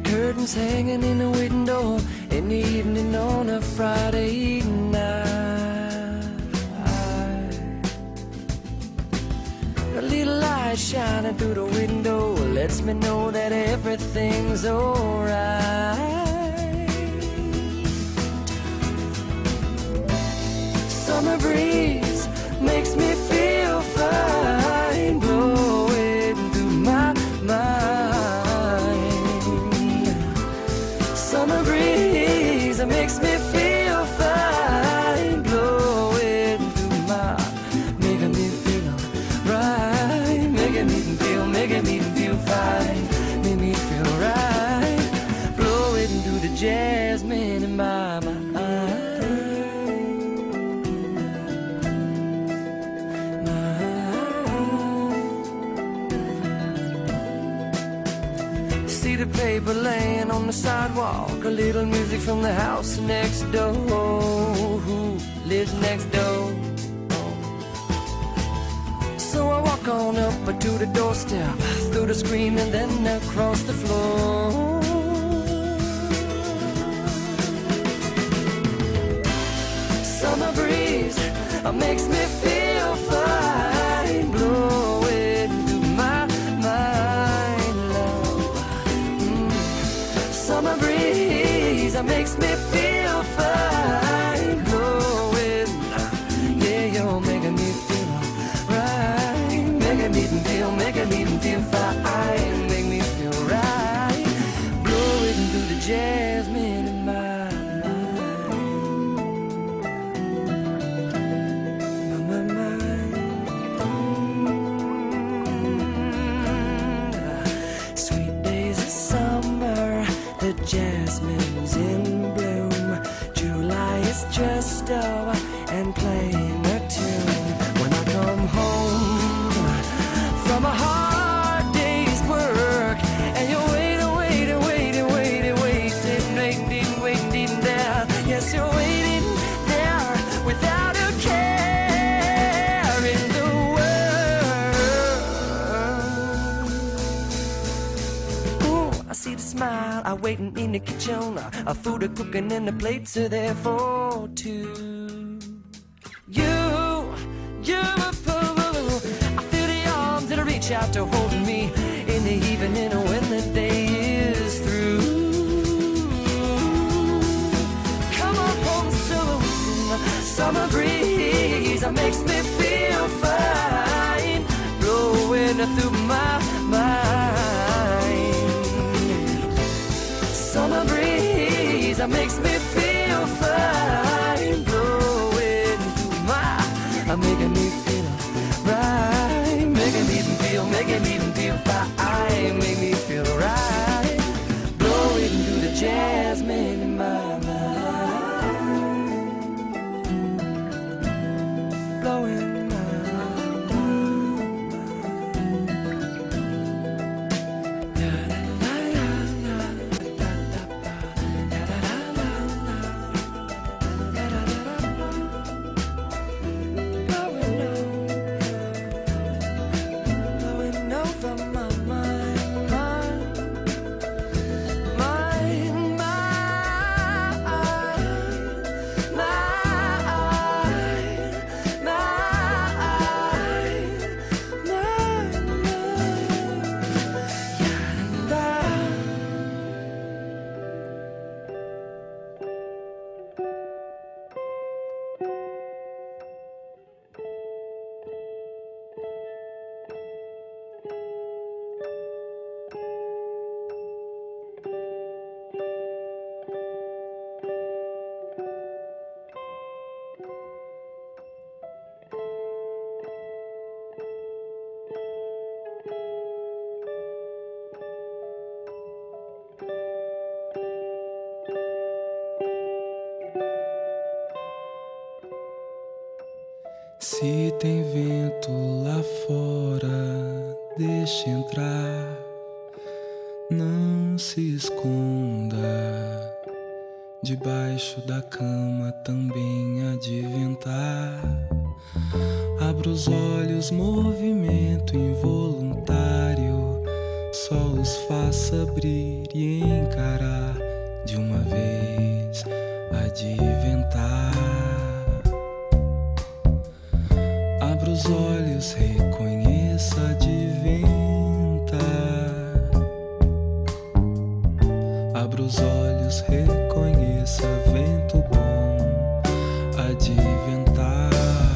Curtains hanging in the window in the evening on a Friday night. A little light shining through the window lets me know that everything's alright. Summer breeze makes me feel fine, blowing through my mind. Summer breeze makes me feel fine, blowing through my, making me feel right, making me feel fine, make me feel right, blowing through the jasmine in my mind. The paper laying on the sidewalk, a little music from the house next door. Who lives next door? So I walk on up to the doorstep, through the screen and then across the floor. Summer breeze makes me feel fine, blowing through my mind, love. Summer breeze makes me feel fine, blowing. Yeah, you're making me feel right, making me feel fine, make me feel right, blowing through the jasmine in my jasmine's in bloom. July is dressed up and playing a tune. When I come home from a hard day's work, and you're waiting there. Yes, you're waiting there without a care in the world. Ooh, I see the smile, I waiting in the kitchen. Our food are cooking and the plates are there for two. I feel the arms that reach out to hold me in the evening when the day is through. Come on home soon, summer breeze makes me feel fine, blowing through my mind. Summer breeze makes me feel fine, blowing through my, making me feel right, making me feel fine, make me feel right, blowing through the jasmine in my mind, blowing. Se tem vento lá fora, deixa entrar, não se esconda. Debaixo da cama também há de ventar. Abra os olhos, movimento involuntário, só os faça abrir e encarar de uma vez, adventar. Abra os olhos, reconheça, adventa. Abra os olhos, reconheça, vento bom, adventar.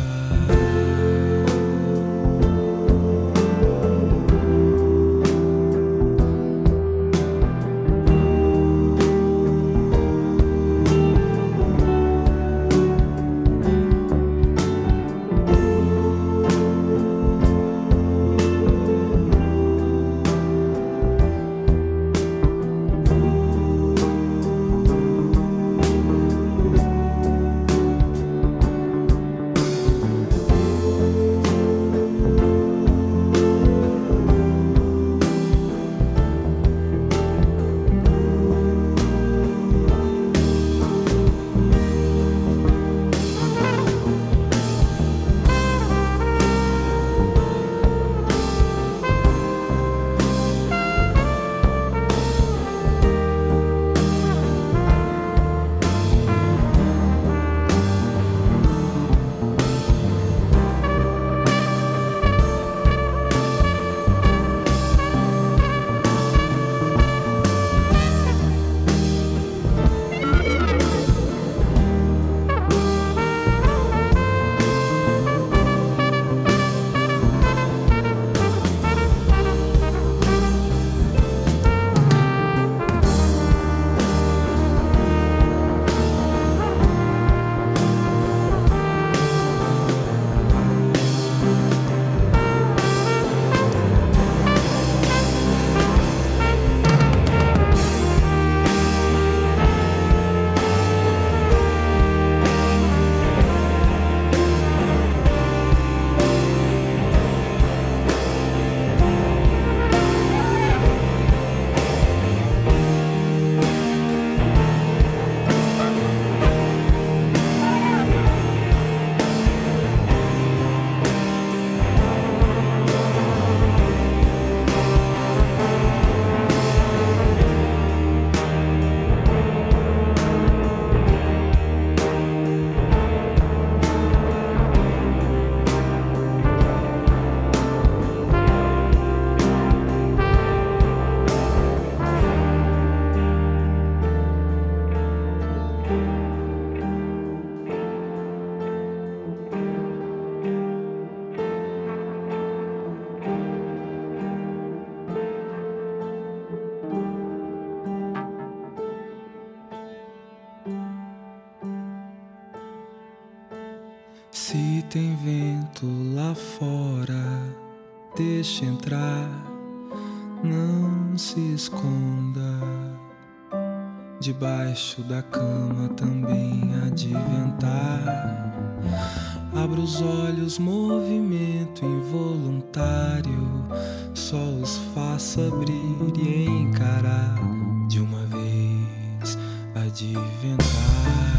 Se tem vento lá fora, deixa entrar, não se esconda. Debaixo da cama também há de ventar. Abra os olhos, movimento involuntário, só os faça abrir e encarar de uma vez, adventar.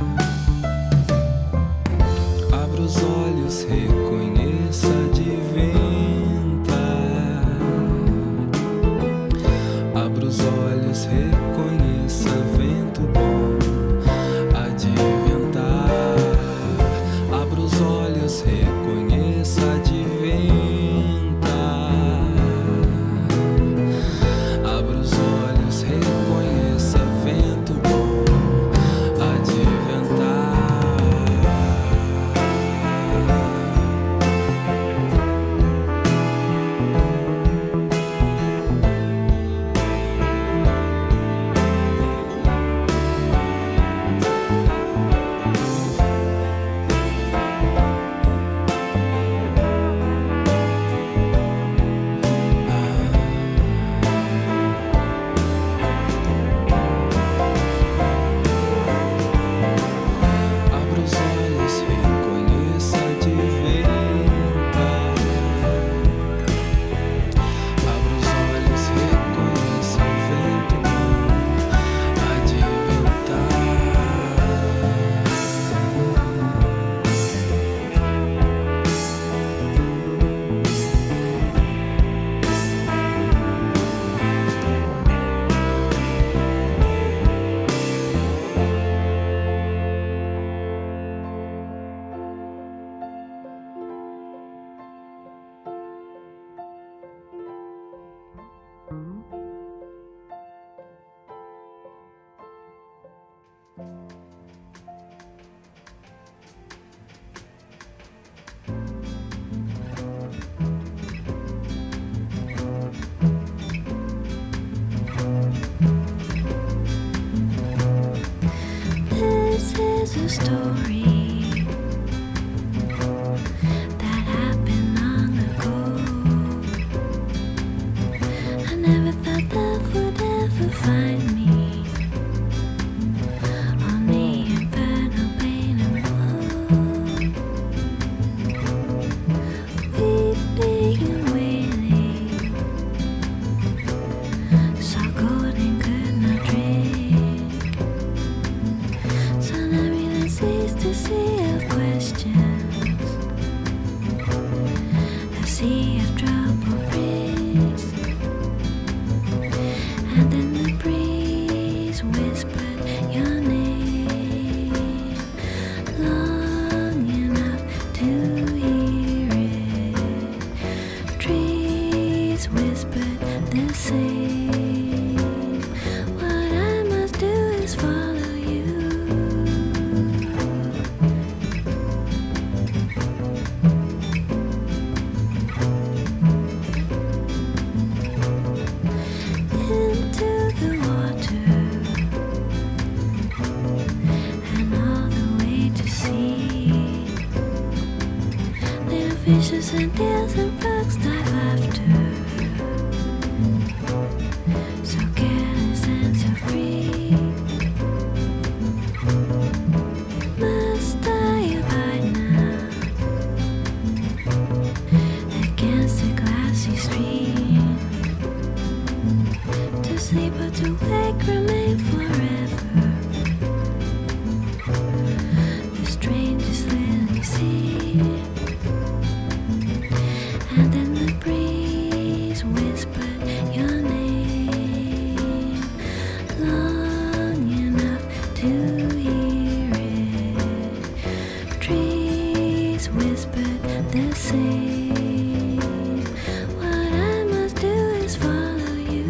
Abra os olhos, reconheça, adventa. Abra os olhos, reconheça, vento bom, adventar. Abra os olhos, reconheça, adventa. Abra os olhos, reconheça, vento bom, adventar. story that happened long ago. I never thought love would ever find me. Only infernal pain and woe. Weeping and wailing, saw gold and could not drink. Sun ceased to sea of questions, a sea of troubled breeze, and then the breeze whispered your name long enough to hear it. Trees whispered the same. What I must do is follow you. Into the water and all the way to sea. Little fishes and eels and frogs dive after, so careless and so free. Must I abide now against a glassy stream? To sleep or to wake, remain forever. The strangest lily sea, and then the breeze whispered your name long enough to hear it. Trees whispered the same. What I must do is follow you.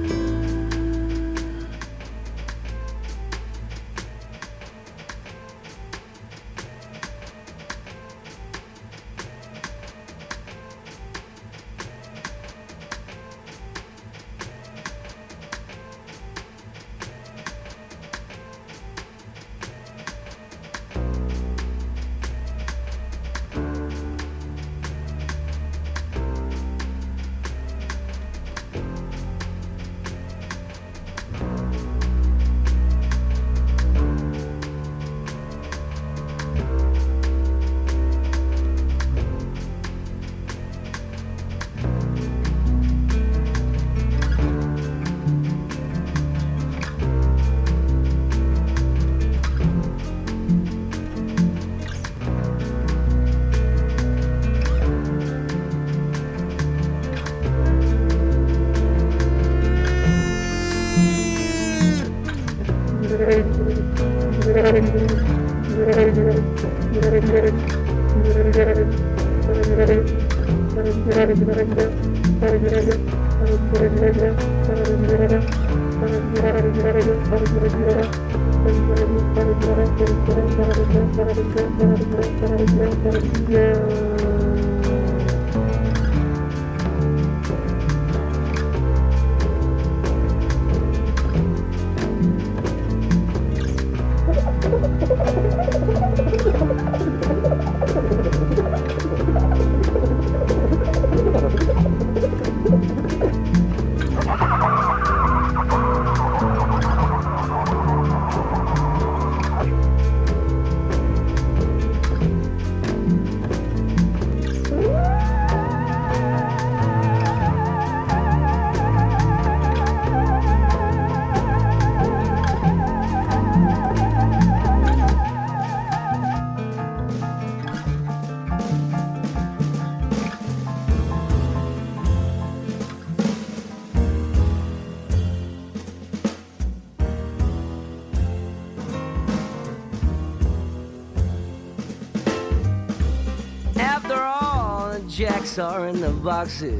After all, the jacks are in the boxes,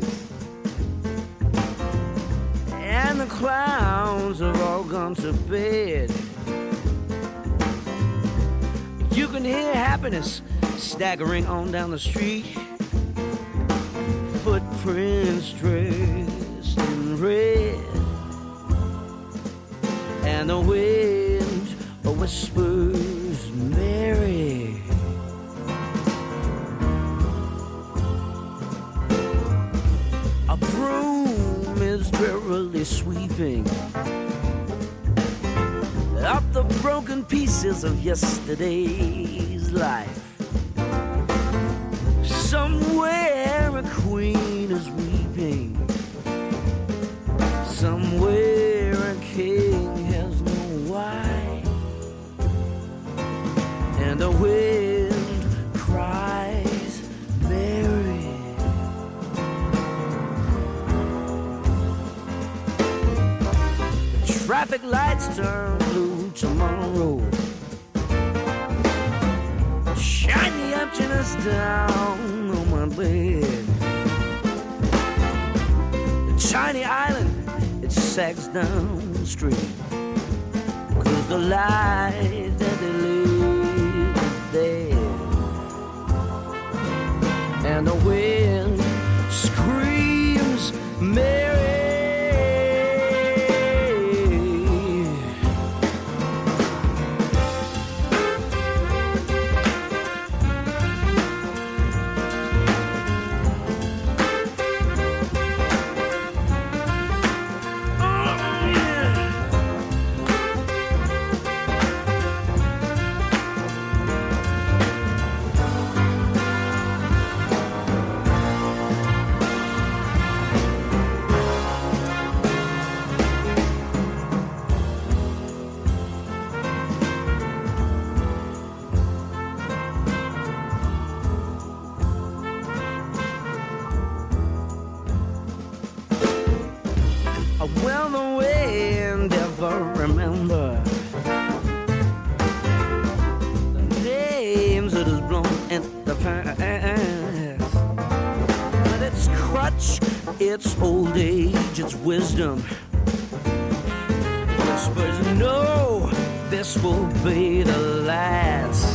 and the clowns are all gone to bed. You can hear happiness staggering on down the street, footprints dressed in red, and the wind whispers is Mary. A broom is drearily sweeping up the broken pieces of yesterday's life. Somewhere a queen is weeping. Somewhere a king has no wife. And the wind cries, Mary. The traffic lights turn blue tomorrow. Shine the emptiness down on my bed. The tiny island, it sags downstream, 'cause the life that they live is dead. And the wind screams, Mary. Well, the wind ever remember the names it has blown in the past. But its crutch, its old age, its wisdom whispers, no, this will be the last.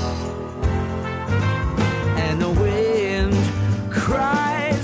And the wind cries,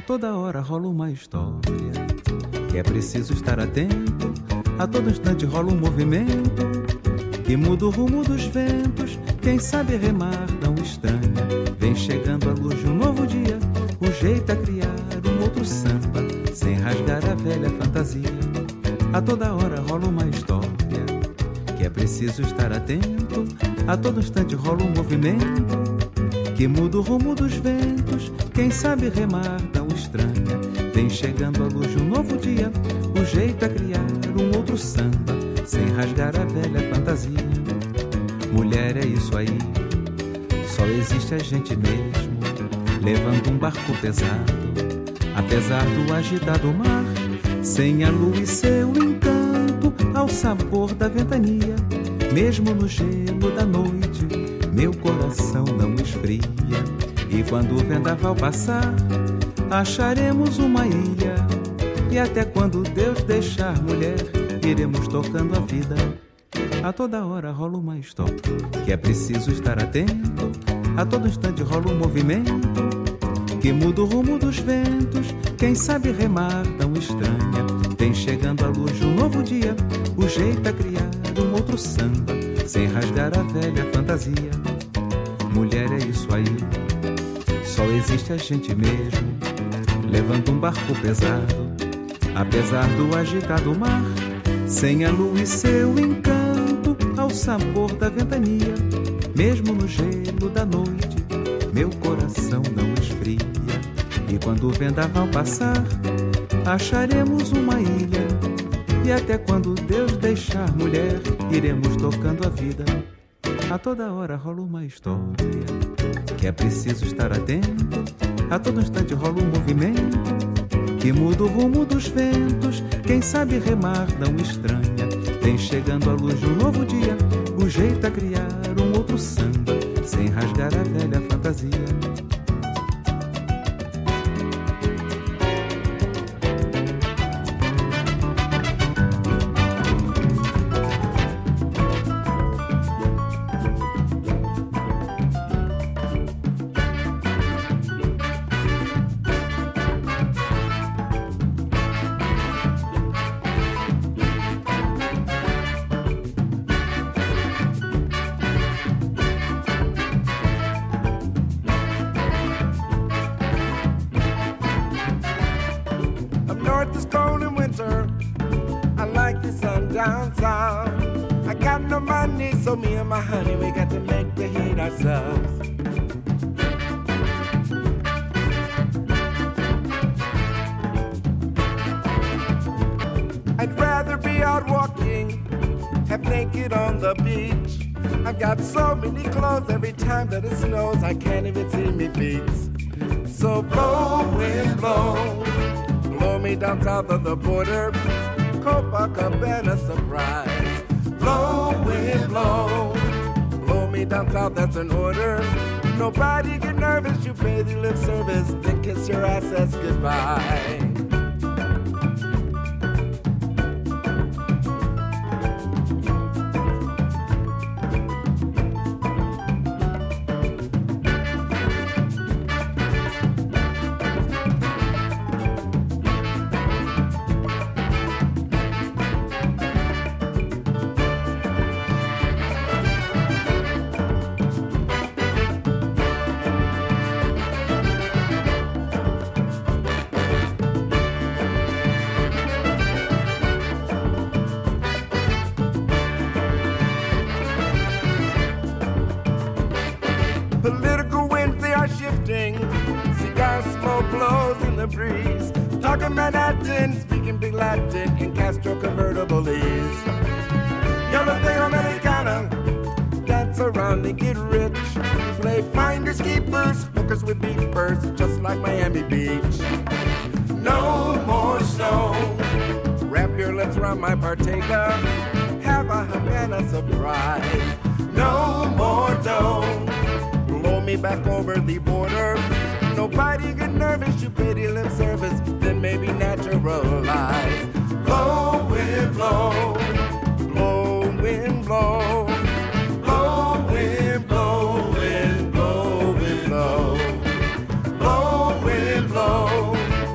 toda hora rola uma história que é preciso estar atento. A todo instante rola um movimento que muda o rumo dos ventos. Quem sabe remar não estranha. Vem chegando a luz de um novo dia. O jeito é criar um outro samba sem rasgar a velha fantasia. A toda hora rola uma história que é preciso estar atento. A todo instante rola um movimento que muda o rumo dos ventos. Quem sabe remar não estranha. Vem chegando a luz de um novo dia. O jeito é criar um outro samba sem rasgar a velha fantasia. Mulher, é isso aí, só existe a gente mesmo, levando um barco pesado, apesar do agitado mar, sem a lua e seu encanto, ao sabor da ventania. Mesmo no gelo da noite, meu coração não esfria. E quando o vendaval passar, acharemos uma ilha. E até quando Deus deixar, mulher, iremos tocando a vida. A toda hora rola uma história que é preciso estar atento. A todo instante rola um movimento que muda o rumo dos ventos. Quem sabe remar não estranha. Vem chegando a luz de um novo dia. O jeito é criar um outro samba sem rasgar a velha fantasia. Mulher, é isso aí, só existe a gente mesmo, levando um barco pesado, apesar do agitado mar, sem a lua e seu encanto, ao sabor da ventania. Mesmo no gelo da noite, meu coração não esfria. E quando o vendaval passar, acharemos uma ilha. E até quando Deus deixar, mulher, iremos tocando a vida. A toda hora rola uma história que é preciso estar atento. A todo instante rola um movimento que muda o rumo dos ventos. Quem sabe remar não estranha. Vem chegando a luz de um novo dia. O jeito é criar um outro samba sem rasgar a velha fantasia. So me and my honey, we got to make the heat ourselves. I'd rather be out walking, half naked on the beach. I've got so many clothes, every time that it snows, I can't even see me feet. So blow, wind, blow, blow me down south of the border, Copacabana surprise. Blow, wind, blow, blow me down south, that's an order. Nobody get nervous, you pay the lip service, then kiss your ass, that's goodbye. Political winds, they are shifting. Cigar smoke blows in the breeze. Talking Manhattan, speaking big Latin in Castro convertible ease. Yellow thing Americana, dance around and get rich. Play finders keepers, hookers with beepers, just like Miami Beach. No more snow. Wrap your lips around my partaker. Have a Havana surprise. No more dough. Blow me back over the border. Nobody get nervous, you pay the lip service, then maybe naturalize. Blow, wind, blow, blow, wind, blow, blow, wind, blow, wind, blow, wind, blow, blow, wind, blow,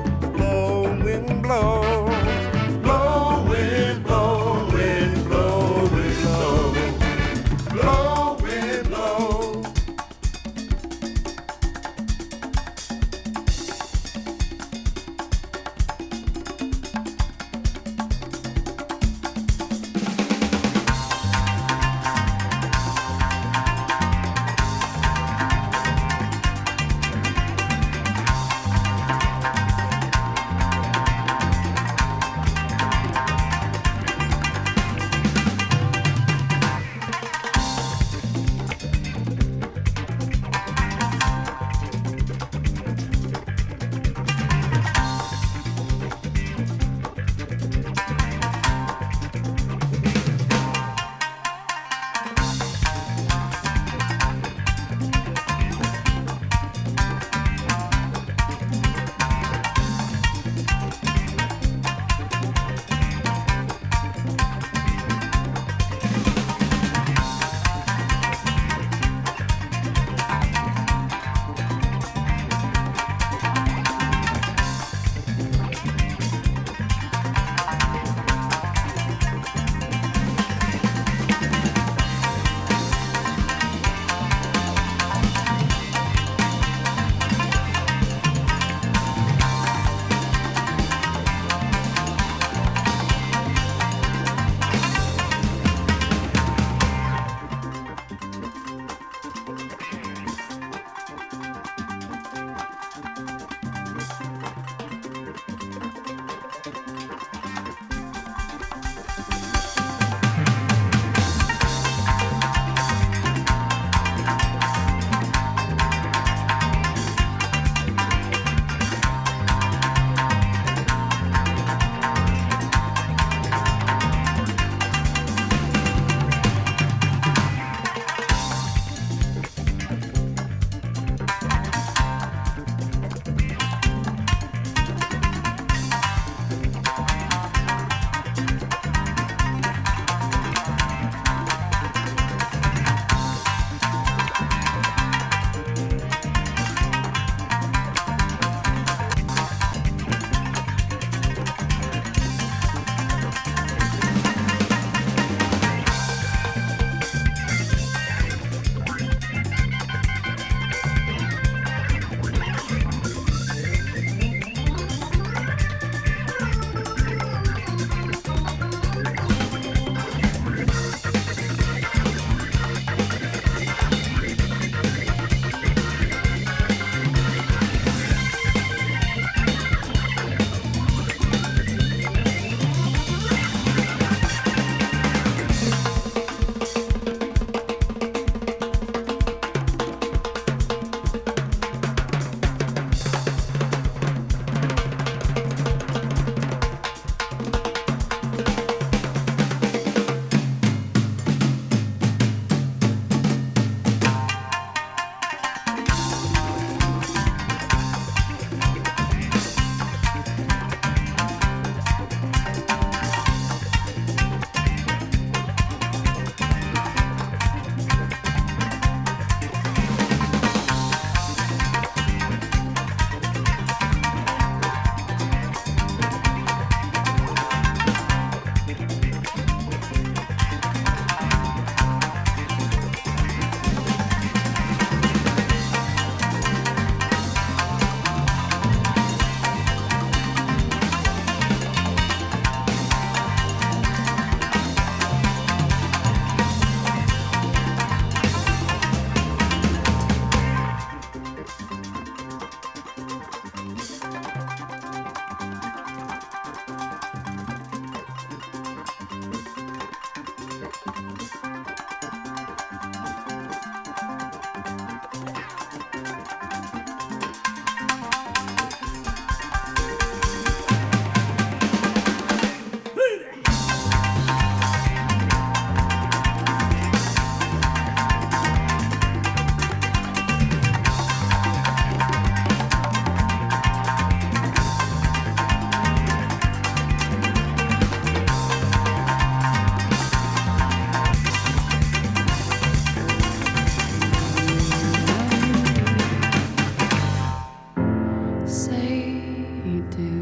say you do.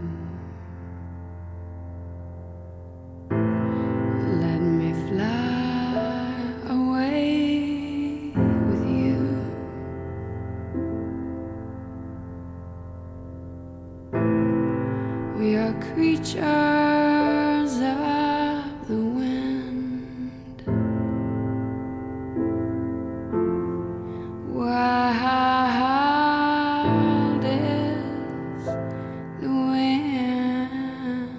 Let me fly away with you. We are creatures of the wind. Wild is the wind.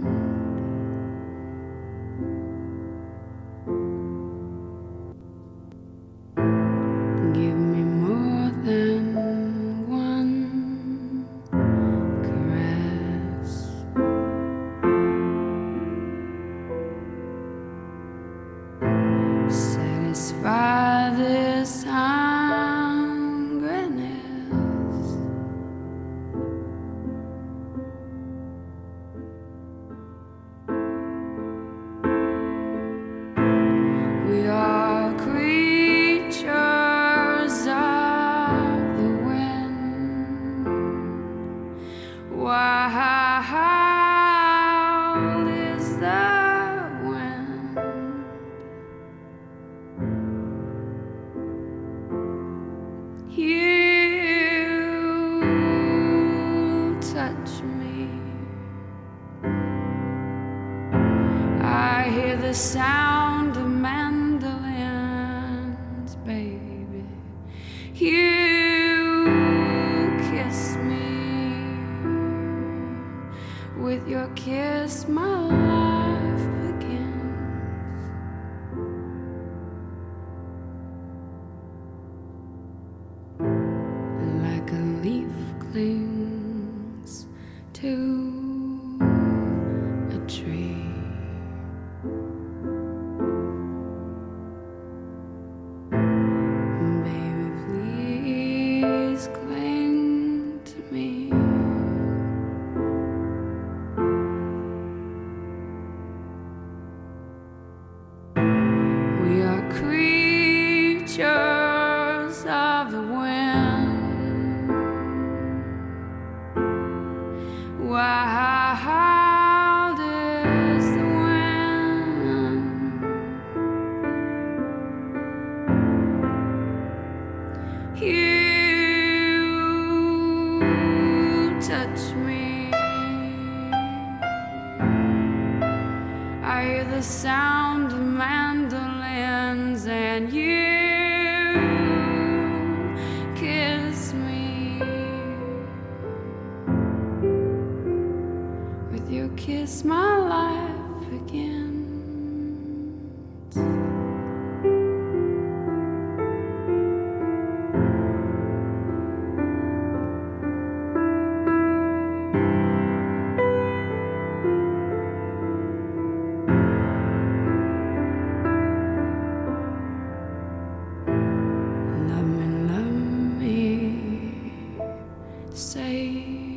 Give me more than one caress. Satisfy this hungriness. We are creatures of the wind. Wild is the wind. You touch me. I hear the sound of mandolins, baby. You kiss me. With your kiss, my life begins. Like a leaf clings to a tree. Baby, please cling to me. We are creatures of the wind. Wild is the wind. You touch me. I hear the sound of mandolins, and you kiss me. With your kiss, my life begins. Love me, say